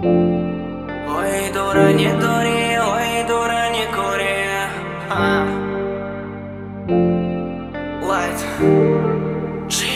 Ой, дура, не дури, ой, дура, не кури. Light G.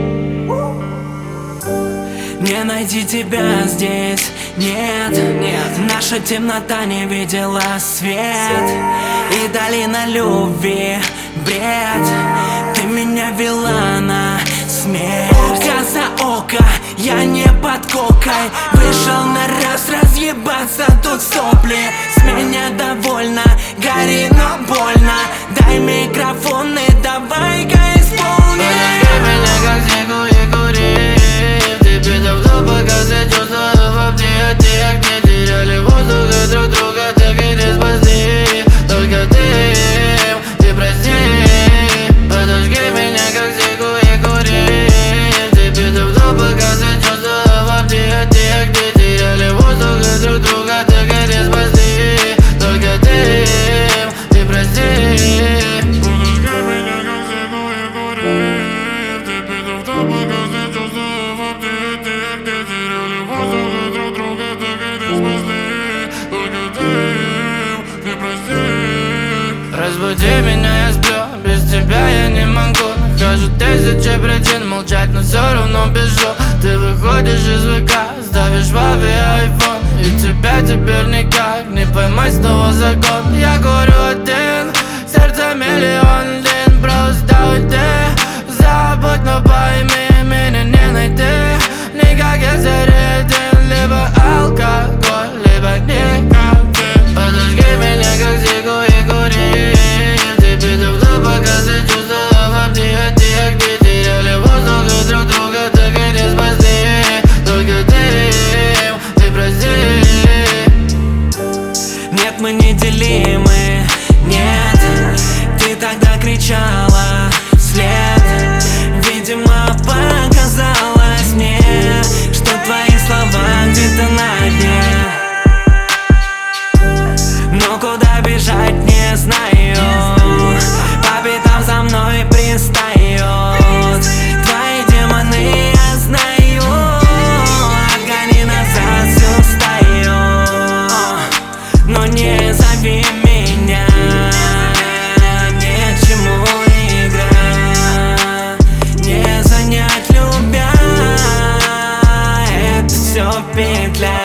Не найти тебя здесь, нет, нет. Наша темнота не видела свет, и долина любви бред. Ты меня вела на смерть. Око за око, я не под кокой. Вышел на раз разъебаться тут сопли. С меня довольно, гори, но больно. Дай микрофон и давай-ка исполни. Подожди меня как снегу и кури. Тебе давно показать чувства в объятиях. Не теряли воздуха друг друга, так и не спасли. Только ты прости. Подожди меня как снегу и кури. Тебе давно показать чувства в объятиях. Не теряли воздуха друг друга, так и не спасли. Только ты прости. Разбуди меня, я сплю, без тебя я не могу. Нахожу тысячи причин молчать, но все равно бежу. Ты выходишь из ВК, ставишь в айфон, и тебя теперь никак не поймать снова за год. Я курю один, сердце миллион лин, просто уйди. Забудь, но пойми, меня не найти. Никак я заряден, либо алкоголь, либо никотин. Подожди меня как зигу и кури. Тебе давно показать чувства в объятиях. Не теряли воздуха друг друга, так и не спасли. Только ты прости. Нет, мы неделимы, нет. Ты тогда кричала вслед. Видимо, показалось мне, что твои слова где-то на дне. Но куда бежать не знаю. По пятам за мной пристают твои демоны, я знаю. Отгони назад всю стаю, но не зови меня. Ни к чему игра, не занять любя. Это все петля.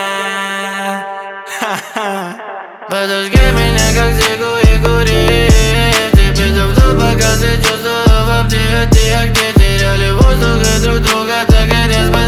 Подожди меня как зигу и кури. Тебе давно показать чувства в объятиях. Не теряли воздуха друг друга, так и не спасли.